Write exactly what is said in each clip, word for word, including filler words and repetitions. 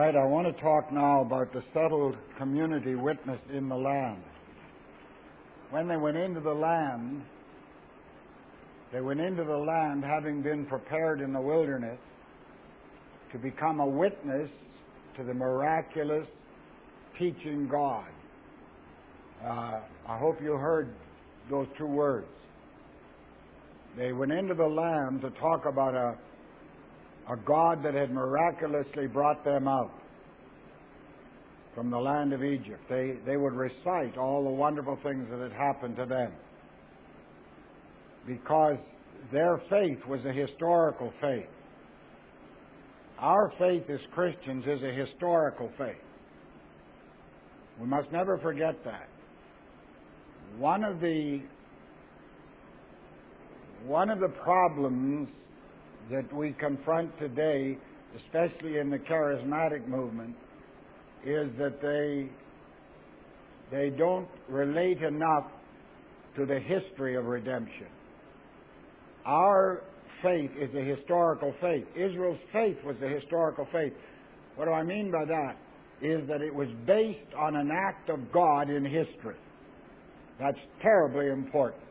right, I want to talk now about the settled community witnessed in the land. When they went into the land, they went into the land having been prepared in the wilderness to become a witness to the miraculous teaching God. Uh, I hope you heard those two words. They went into the land to talk about a, a God that had miraculously brought them out from the land of Egypt. They, they would recite all the wonderful things that had happened to them, because their faith was a historical faith. Our faith as Christians is a historical faith. We must never forget that. One of the one of the problems that we confront today, especially in the charismatic movement, is that they they don't relate enough to the history of redemption. Our faith is a historical faith. Israel's faith was a historical faith. What do I mean by that? Is that it was based on an act of God in history. That's terribly important.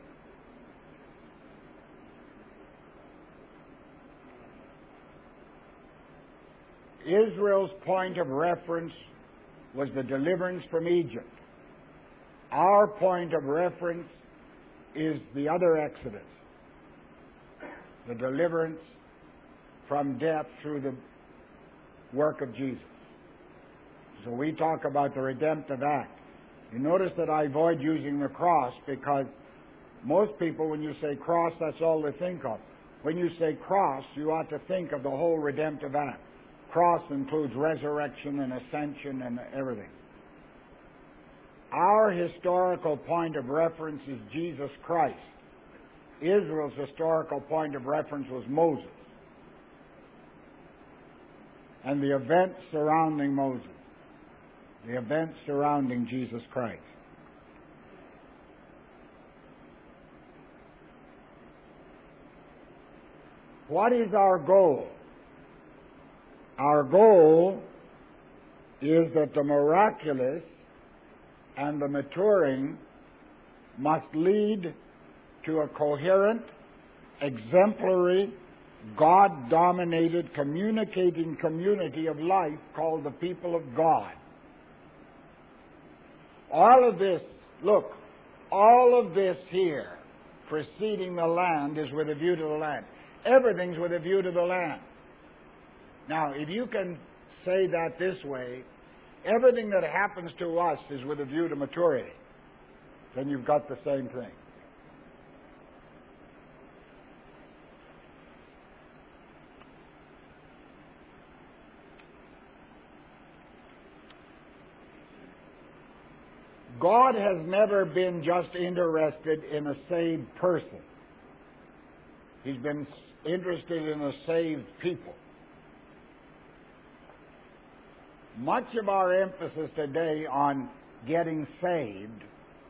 Israel's point of reference was the deliverance from Egypt. Our point of reference is the other Exodus, the deliverance from death through the work of Jesus. So we talk about the redemptive act. You notice that I avoid using the cross, because most people, when you say cross, that's all they think of. When you say cross, you ought to think of the whole redemptive act. Cross includes resurrection and ascension and everything. Our historical point of reference is Jesus Christ. Israel's historical point of reference was Moses and the events surrounding Moses, the events surrounding Jesus Christ. What is our goal? Our goal is that the miraculous and the maturing must lead to a coherent, exemplary, God-dominated, communicating community of life called the people of God. All of this, look, all of this here, preceding the land, is with a view to the land. Everything's with a view to the land. Now, if you can say that this way, everything that happens to us is with a view to maturity, then you've got the same thing. God has never been just interested in a saved person. He's been interested in a saved people. Much of our emphasis today on getting saved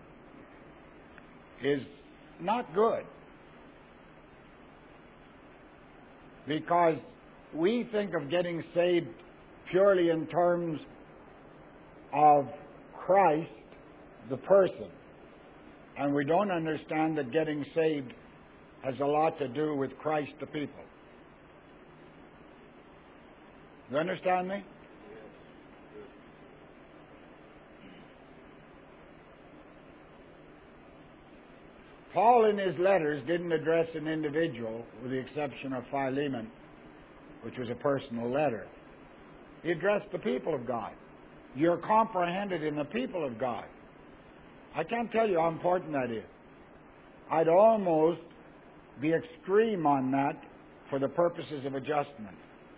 is not good, because we think of getting saved purely in terms of Christ, the person, and we don't understand that getting saved has a lot to do with Christ, the people. You understand me? Paul in his letters didn't address an individual, with the exception of Philemon, which was a personal letter. He addressed the people of God. You're comprehended in the people of God. I can't tell you how important that is. I'd almost be extreme on that for the purposes of adjustment.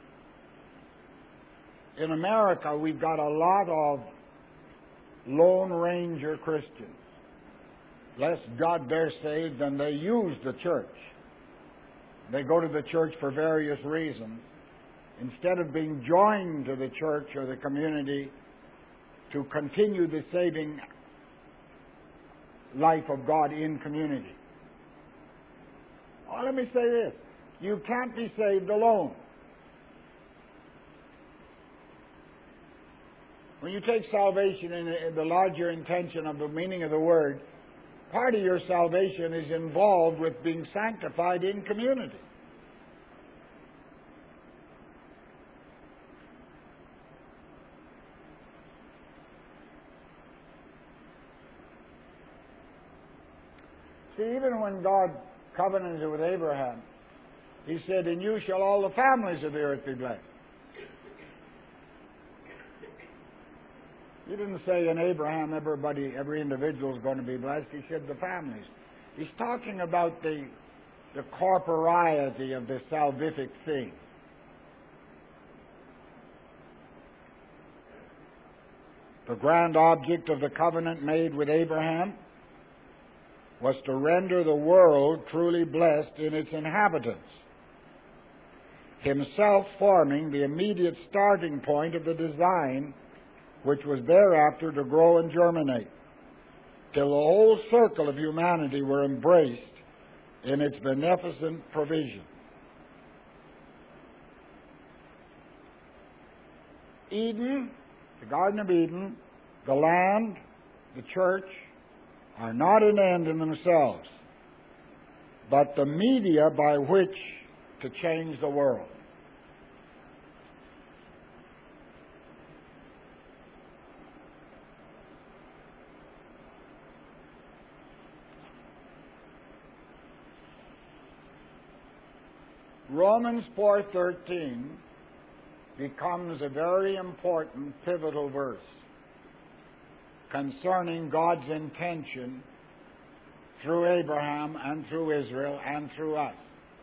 In America, we've got a lot of Lone Ranger Christians. Less God they're saved than they use the church. They go to the church for various reasons, instead of being joined to the church or the community to continue the saving life of God in community. Well, let me say this. You can't be saved alone. When you take salvation in, in the larger intention of the meaning of the word, part of your salvation is involved with being sanctified in community. See, even when God covenanted with Abraham, He said, "In you shall all the families of the earth be blessed." He didn't say in Abraham everybody, every individual is going to be blessed. He said the families. He's talking about the, the corporeity of the salvific thing. The grand object of the covenant made with Abraham was to render the world truly blessed in its inhabitants, Himself forming the immediate starting point of the design, which was thereafter to grow and germinate, till the whole circle of humanity were embraced in its beneficent provision. Eden, the Garden of Eden, the land, the church, are not an end in themselves, but the media by which to change the world. Romans four thirteen becomes a very important pivotal verse concerning God's intention through Abraham and through Israel and through us.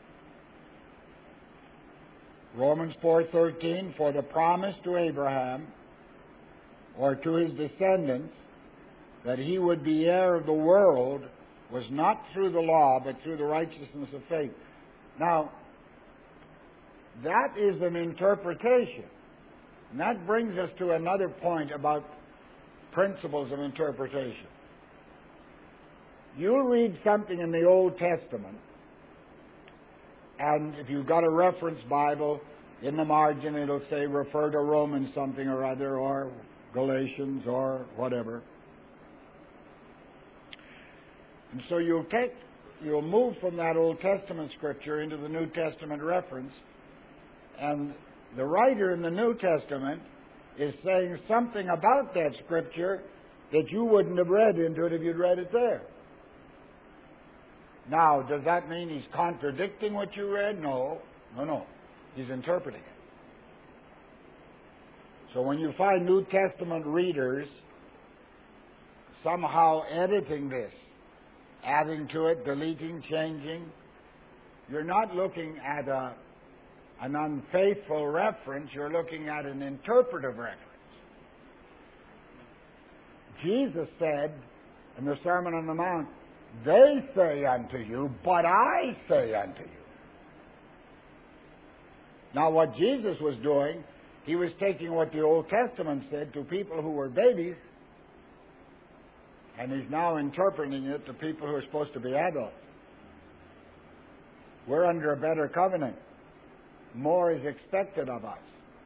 Romans four thirteen, for the promise to Abraham or to his descendants that he would be heir of the world was not through the law but through the righteousness of faith. Now, that is an interpretation. And that brings us to another point about principles of interpretation. You'll read something in the Old Testament, and if you've got a reference Bible, in the margin it'll say refer to Romans something or other, or Galatians, or whatever. And so you'll take, you'll move from that Old Testament scripture into the New Testament reference, and the writer in the New Testament is saying something about that scripture that you wouldn't have read into it if you'd read it there. Now, does that mean he's contradicting what you read? No. No, no. He's interpreting it. So when you find New Testament readers somehow editing this, adding to it, deleting, changing, you're not looking at a an unfaithful reference, you're looking at an interpretive reference. Jesus said in the Sermon on the Mount, they say unto you, but I say unto you. Now what Jesus was doing, he was taking what the Old Testament said to people who were babies, and he's now interpreting it to people who are supposed to be adults. We're under a better covenant. More is expected of us.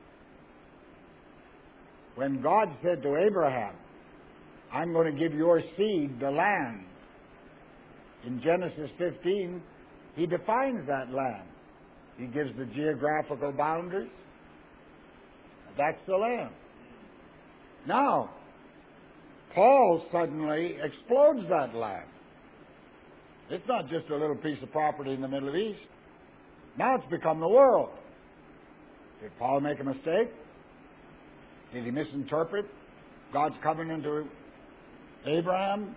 When God said to Abraham, I'm going to give your seed the land, in Genesis fifteen, he defines that land. He gives the geographical boundaries. That's the land. Now, Paul suddenly explodes that land. It's not just a little piece of property in the Middle East. Now it's become the world. Did Paul make a mistake? Did he misinterpret God's covenant to Abraham?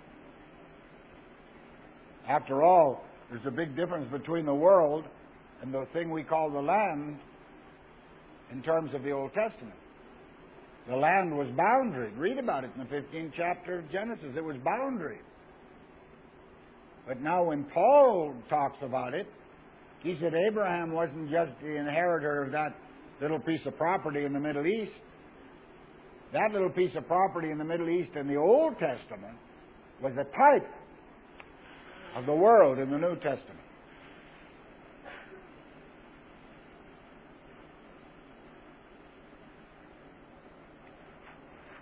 After all, there's a big difference between the world and the thing we call the land in terms of the Old Testament. The land was boundaried. Read about it in the fifteenth chapter of Genesis. It was boundaried. But now when Paul talks about it, he said Abraham wasn't just the inheritor of that little piece of property in the Middle East. That little piece of property in the Middle East in the Old Testament was a type of the world in the New Testament.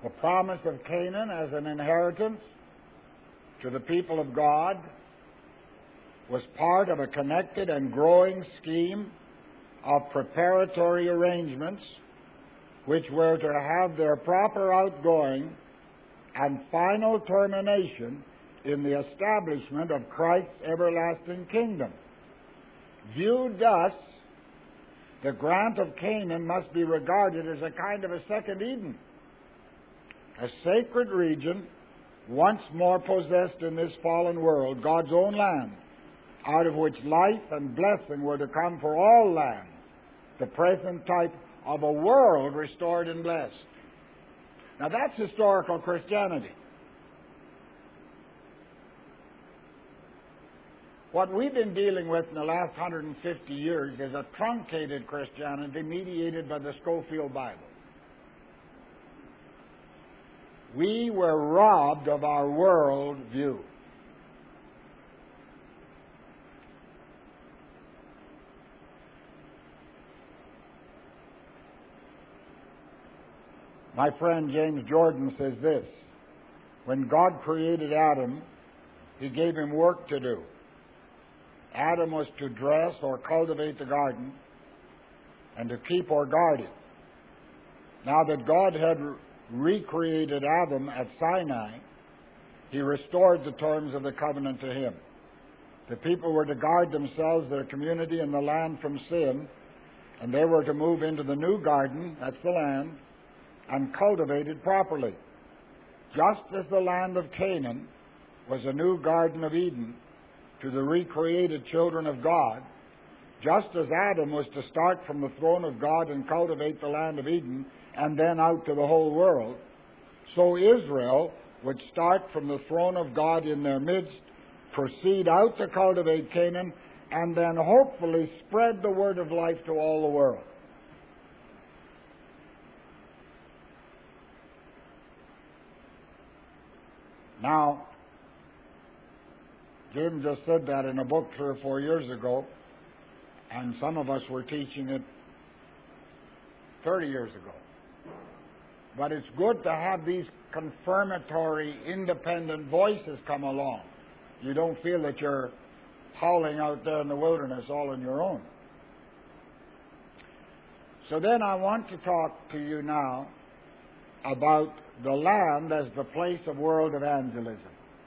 The promise of Canaan as an inheritance to the people of God was part of a connected and growing scheme of preparatory arrangements which were to have their proper outgoing and final termination in the establishment of Christ's everlasting kingdom. Viewed thus, the grant of Canaan must be regarded as a kind of a second Eden, a sacred region once more possessed in this fallen world, God's own land, out of which life and blessing were to come for all land, the present type of a world restored and blessed. Now that's historical Christianity. What we've been dealing with in the last one hundred fifty years is a truncated Christianity mediated by the Scofield Bible. We were robbed of our world view. My friend James Jordan says this: when God created Adam, He gave him work to do. Adam was to dress or cultivate the garden and to keep or guard it. Now that God had recreated Adam at Sinai, He restored the terms of the covenant to him. The people were to guard themselves, their community, and the land from sin, and they were to move into the new garden, that's the land, and cultivate it properly. Just as the land of Canaan was a new Garden of Eden to the recreated children of God, just as Adam was to start from the throne of God and cultivate the land of Eden and then out to the whole world, so Israel would start from the throne of God in their midst, proceed out to cultivate Canaan, and then hopefully spread the word of life to all the world. Now, Jim just said that in a book three or four years ago, and some of us were teaching it thirty years ago. But it's good to have these confirmatory, independent voices come along. You don't feel that you're howling out there in the wilderness all on your own. So then I want to talk to you now about the land as the place of world evangelism.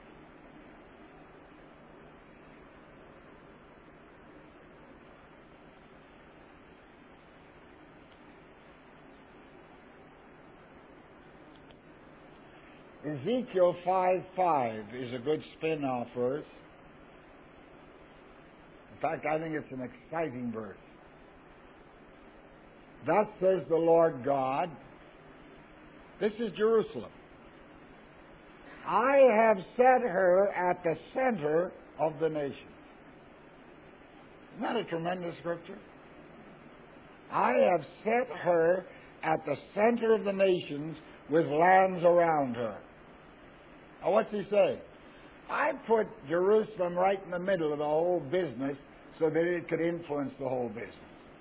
Ezekiel five five is a good spin-off verse. In fact, I think it's an exciting verse. Thus says the Lord God, this is Jerusalem. I have set her at the center of the nations. Isn't that a tremendous scripture? I have set her at the center of the nations with lands around her. Now, what's he saying? I put Jerusalem right in the middle of the whole business so that it could influence the whole business.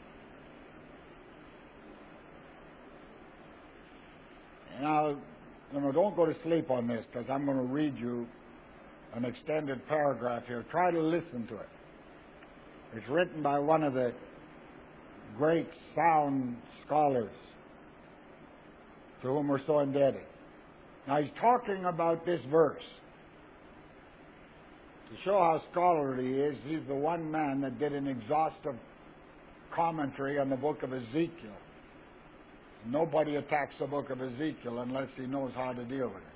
Now, you know, don't go to sleep on this, because I'm going to read you an extended paragraph here. Try to listen to it. It's written by one of the great sound scholars to whom we're so indebted. Now, he's talking about this verse. To show how scholarly he is, he's the one man that did an exhaustive commentary on the book of Ezekiel. Nobody attacks the book of Ezekiel unless he knows how to deal with it.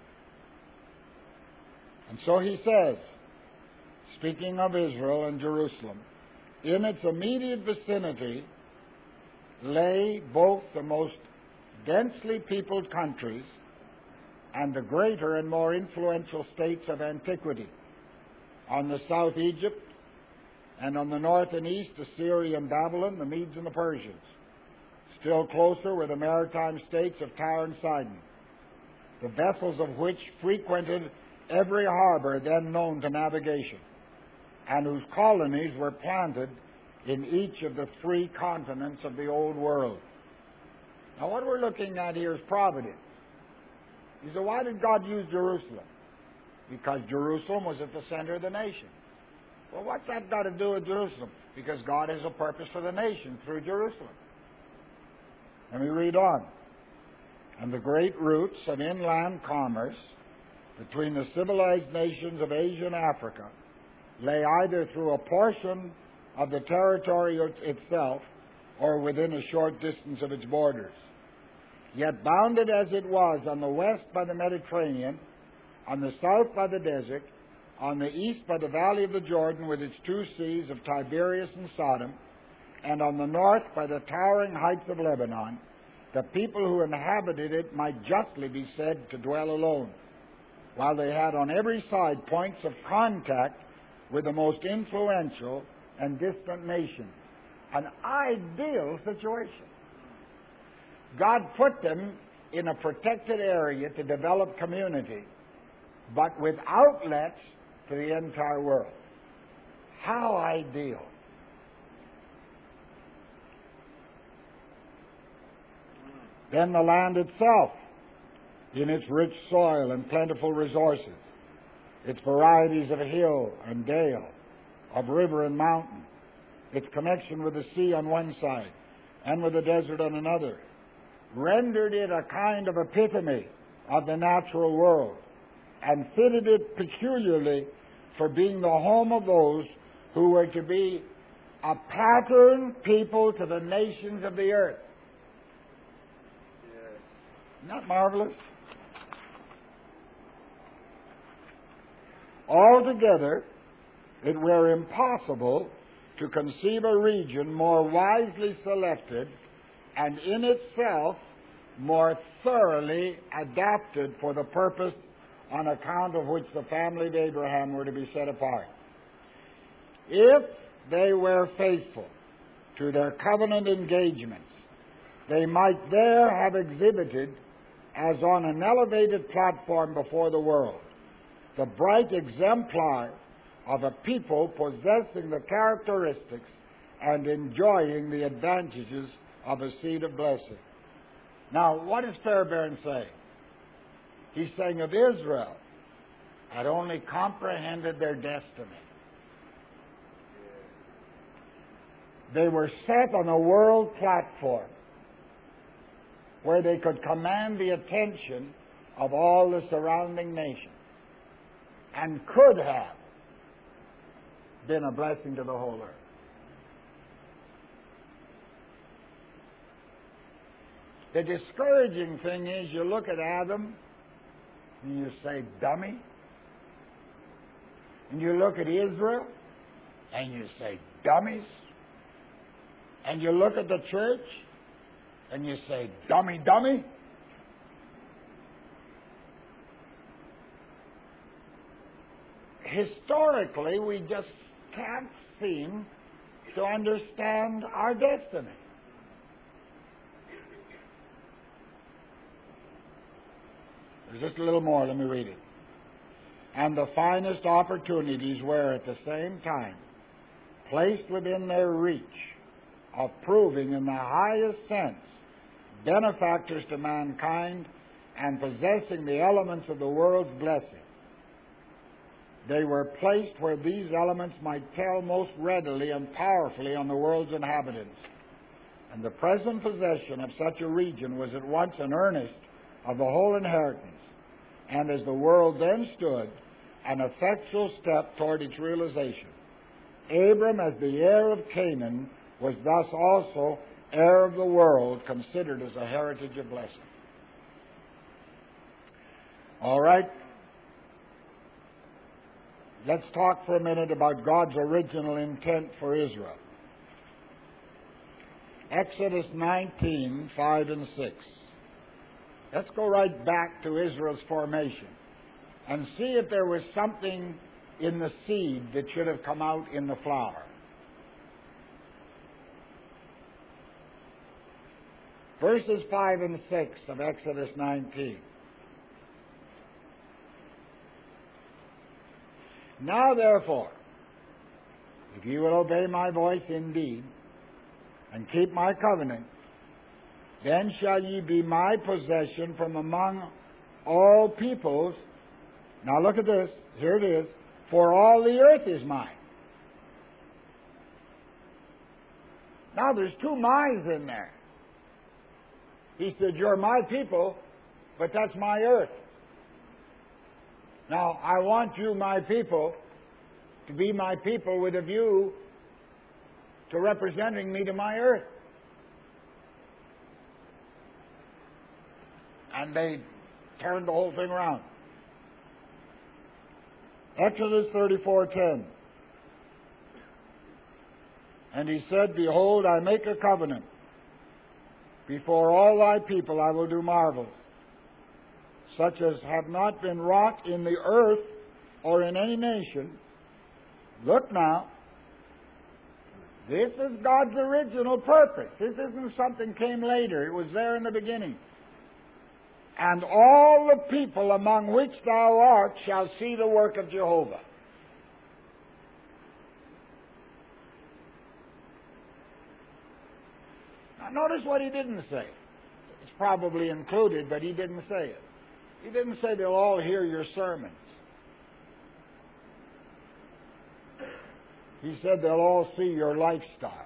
And so he says, speaking of Israel and Jerusalem, in its immediate vicinity lay both the most densely peopled countries and the greater and more influential states of antiquity. On the south, Egypt, and on the north and east, Assyria and Babylon, the Medes and the Persians. Still closer were the maritime states of Tyre and Sidon, the vessels of which frequented every harbor then known to navigation, and whose colonies were planted in each of the three continents of the old world. Now, what we're looking at here is providence. You say, why did God use Jerusalem? Because Jerusalem was at the center of the nation. Well, what's that got to do with Jerusalem? Because God has a purpose for the nation through Jerusalem. Let me read on. And the great routes of inland commerce between the civilized nations of Asia and Africa lay either through a portion of the territory itself or within a short distance of its borders. Yet bounded as it was on the west by the Mediterranean, on the south by the desert, on the east by the valley of the Jordan with its two seas of Tiberias and Sodom, and on the north by the towering heights of Lebanon, the people who inhabited it might justly be said to dwell alone, while they had on every side points of contact with the most influential and distant nations. An ideal situation. God put them in a protected area to develop community, but with outlets to the entire world. How ideal. Then the land itself, in its rich soil and plentiful resources, its varieties of hill and dale, of river and mountain, its connection with the sea on one side and with the desert on another, rendered it a kind of epitome of the natural world and fitted it peculiarly for being the home of those who were to be a pattern people to the nations of the earth. Yes. Isn't that marvelous? Altogether, it were impossible to conceive a region more wisely selected and in itself more thoroughly adapted for the purpose on account of which the family of Abraham were to be set apart. If they were faithful to their covenant engagements, they might there have exhibited, as on an elevated platform before the world, the bright exemplar of a people possessing the characteristics and enjoying the advantages of a seed of blessing. Now, what does Fairbairn say? He's saying if Israel had only comprehended their destiny, they were set on a world platform where they could command the attention of all the surrounding nations and could have been a blessing to the whole earth. The discouraging thing is you look at Adam and you say, dummy. And you look at Israel and you say, dummies. And you look at the church and you say, dummy, dummy. Historically, we just can't seem to understand our destiny. There's just a little more. Let me read it. And the finest opportunities were at the same time placed within their reach of proving in the highest sense benefactors to mankind and possessing the elements of the world's blessing. They were placed where these elements might tell most readily and powerfully on the world's inhabitants. And the present possession of such a region was at once an earnest of the whole inheritance, and as the world then stood, an effectual step toward its realization. Abram, as the heir of Canaan, was thus also heir of the world, considered as a heritage of blessing. All right. Let's talk for a minute about God's original intent for Israel. Exodus nineteen, five and six. Let's go right back to Israel's formation and see if there was something in the seed that should have come out in the flower. Verses five and six of Exodus nineteen. Now therefore, if you will obey my voice indeed, and keep my covenant, then shall ye be my possession from among all peoples. Now look at this. Here it is. For all the earth is mine. Now there's two my's in there. He said, you're my people, but that's my earth. Now, I want you, my people, to be my people with a view to representing me to my earth. And they turned the whole thing around. Exodus thirty-four ten. And he said, behold, I make a covenant. Before all thy people I will do marvels, such as have not been wrought in the earth or in any nation. Look now. This is God's original purpose. This isn't something came later. It was there in the beginning. And all the people among which thou art shall see the work of Jehovah. Now notice what he didn't say. It's probably included, but he didn't say it. He didn't say they'll all hear your sermons. He said they'll all see your lifestyle.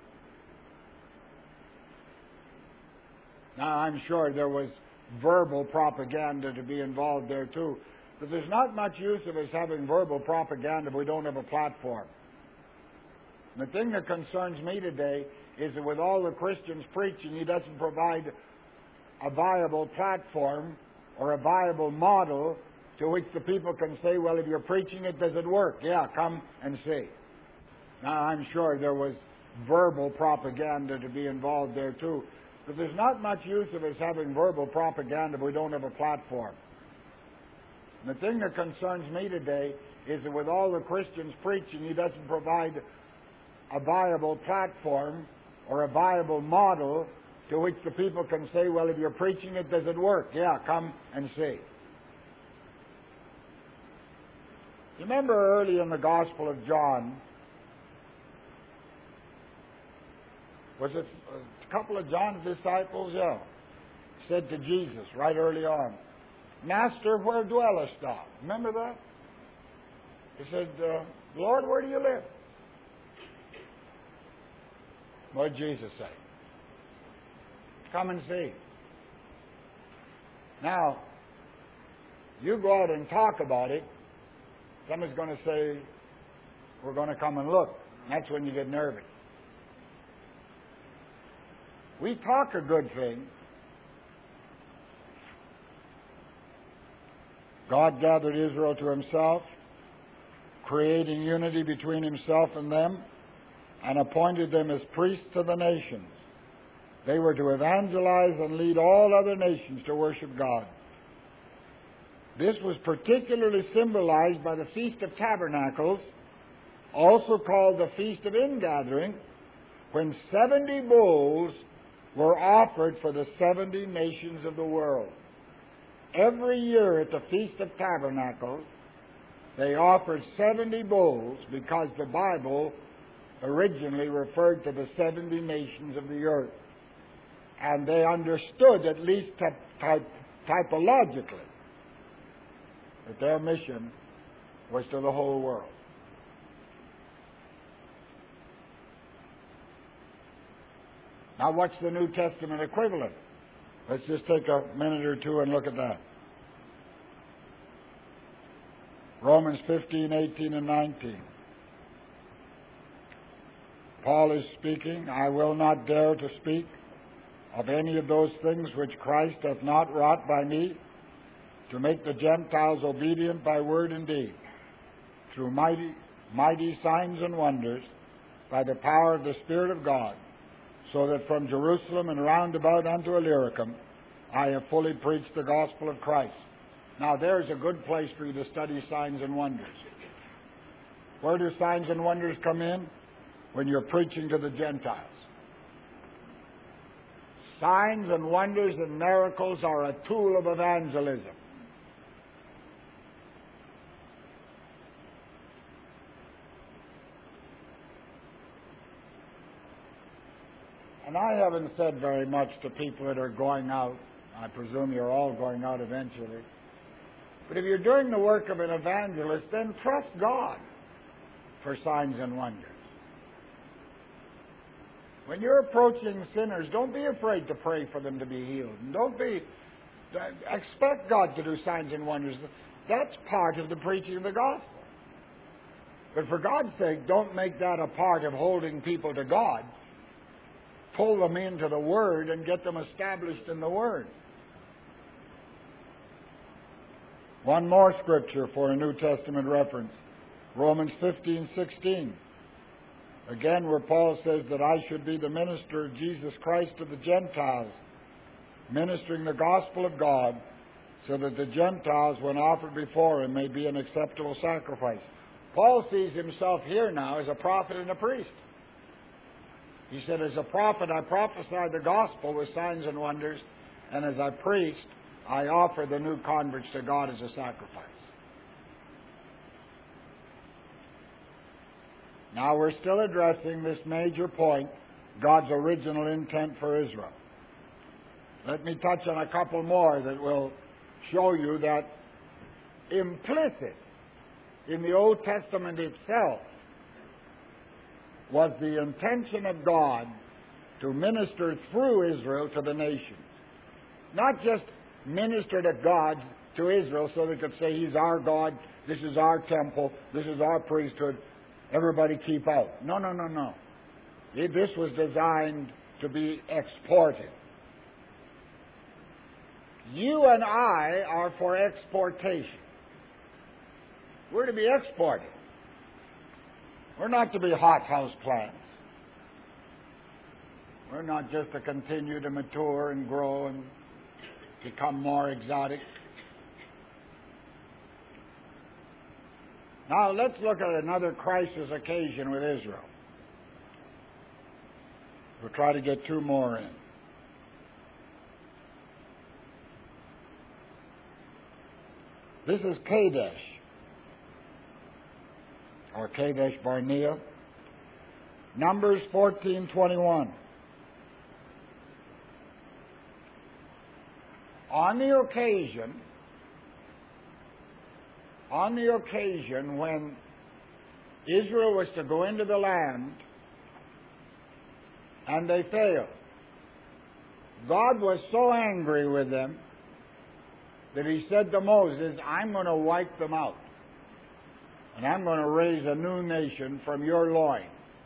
Now, I'm sure there was verbal propaganda to be involved there too. But there's not much use of us having verbal propaganda if we don't have a platform. And the thing that concerns me today is that with all the Christians preaching, he doesn't provide a viable platform or a viable model to which the people can say, well, if you're preaching it, does it work? Yeah, come and see. Now, I'm sure there was verbal propaganda to be involved there too. But there's not much use of us having verbal propaganda if we don't have a platform. And the thing that concerns me today is that with all the Christians preaching, he doesn't provide a viable platform or a viable model to which the people can say, well, if you're preaching it, does it work? Yeah, come and see. You remember early in the Gospel of John, was it a couple of John's disciples? Yeah. Said to Jesus right early on, Master, where dwellest thou? Remember that? He said, uh, Lord, where do you live? What did Jesus say? Come and see. Now, you go out and talk about it, somebody's going to say, we're going to come and look. And that's when you get nervous. We talk a good thing. God gathered Israel to himself, creating unity between himself and them, and appointed them as priests to the nations. They were to evangelize and lead all other nations to worship God. This was particularly symbolized by the Feast of Tabernacles, also called the Feast of Ingathering, when seventy bulls were offered for the seventy nations of the world. Every year at the Feast of Tabernacles, they offered seventy bulls because the Bible originally referred to the seventy nations of the earth. And they understood, at least typ- typ- typologically, that their mission was to the whole world. Now, what's the New Testament equivalent? Let's just take a minute or two and look at that. Romans fifteen, eighteen, and nineteen. Paul is speaking, I will not dare to speak of any of those things which Christ hath not wrought by me, to make the Gentiles obedient by word and deed, through mighty, mighty signs and wonders, by the power of the Spirit of God, so that from Jerusalem and round about unto Illyricum I have fully preached the gospel of Christ. Now there's a good place for you to study signs and wonders. Where do signs and wonders come in? When you're preaching to the Gentiles. Signs and wonders and miracles are a tool of evangelism. And I haven't said very much to people that are going out. I presume you're all going out eventually. But if you're doing the work of an evangelist, then trust God for signs and wonders. When you're approaching sinners, don't be afraid to pray for them to be healed. And don't be, expect God to do signs and wonders. That's part of the preaching of the gospel. But for God's sake, don't make that a part of holding people to God. Pull them into the Word and get them established in the Word. One more scripture for a New Testament reference. Romans fifteen sixteen. Again, where Paul says that I should be the minister of Jesus Christ to the Gentiles, ministering the gospel of God, so that the Gentiles, when offered before Him, may be an acceptable sacrifice. Paul sees himself here now as a prophet and a priest. He said, as a prophet, I prophesy the gospel with signs and wonders, and as a priest, I offer the new converts to God as a sacrifice. Now we're still addressing this major point, God's original intent for Israel. Let me touch on a couple more that will show you that implicit in the Old Testament itself was the intention of God to minister through Israel to the nations. Not just minister to God, to Israel, so they could say, He's our God, this is our temple, this is our priesthood, everybody keep out. No, no, no, no. This was designed to be exported. You and I are for exportation. We're to be exported. We're not to be hothouse plants. We're not just to continue to mature and grow and become more exotic. Now let's look at another crisis occasion with Israel. We'll try to get two more in. This is Kadesh, or Kadesh Barnea. Numbers fourteen twenty-one. On the occasion, on the occasion when Israel was to go into the land and they failed, God was so angry with them that He said to Moses, I'm going to wipe them out. And I'm going to raise a new nation from your loin.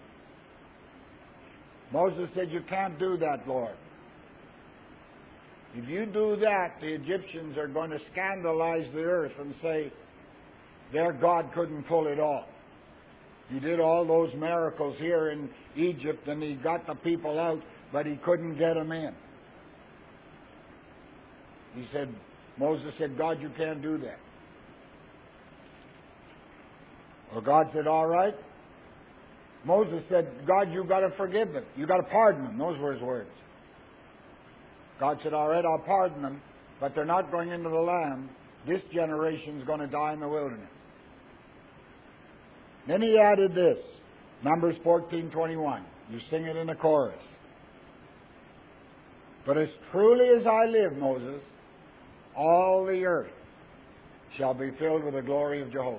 Moses said, you can't do that, Lord. If you do that, the Egyptians are going to scandalize the earth and say, their God couldn't pull it off. He did all those miracles here in Egypt and He got the people out, but He couldn't get them in. He said, Moses said, God, you can't do that. Well, God said, all right. Moses said, God, you've got to forgive them. You've got to pardon them. Those were his words. God said, all right, I'll pardon them, but they're not going into the land. This generation's going to die in the wilderness. Then he added this, Numbers fourteen twenty-one. You sing it in the chorus. But as truly as I live, Moses, all the earth shall be filled with the glory of Jehovah.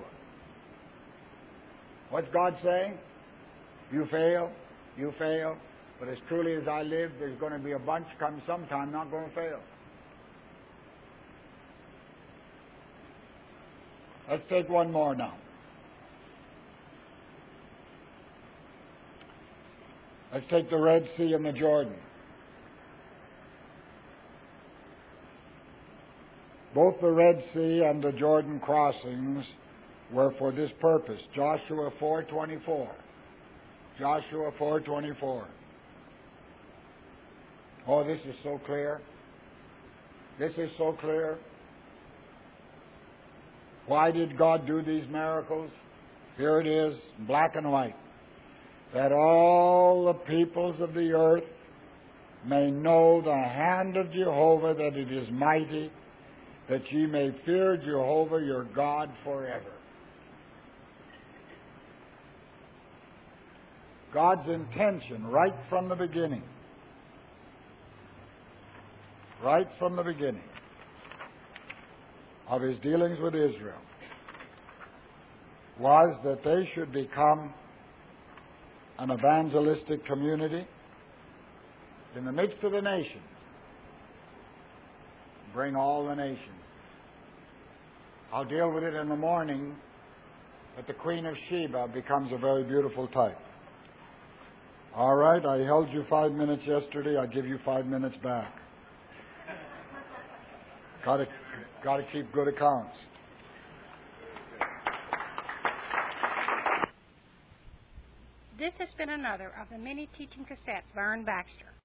What's God saying? You fail, you fail, but as truly as I live, there's going to be a bunch come sometime not going to fail. Let's take one more now. Let's take the Red Sea and the Jordan. Both the Red Sea and the Jordan crossings were for this purpose. Joshua four twenty-four. Joshua four twenty-four. Oh, this is so clear. This is so clear. Why did God do these miracles? Here it is, black and white. That all the peoples of the earth may know the hand of Jehovah, that it is mighty, that ye may fear Jehovah your God forever. God's intention right from the beginning, right from the beginning of his dealings with Israel, was that they should become an evangelistic community in the midst of the nations. Bring all the nations. I'll deal with it in the morning, but the Queen of Sheba becomes a very beautiful type. All right, I held you five minutes yesterday. I give you five minutes back. Got to, got to keep good accounts. This has been another of the many teaching cassettes by Ern Baxter.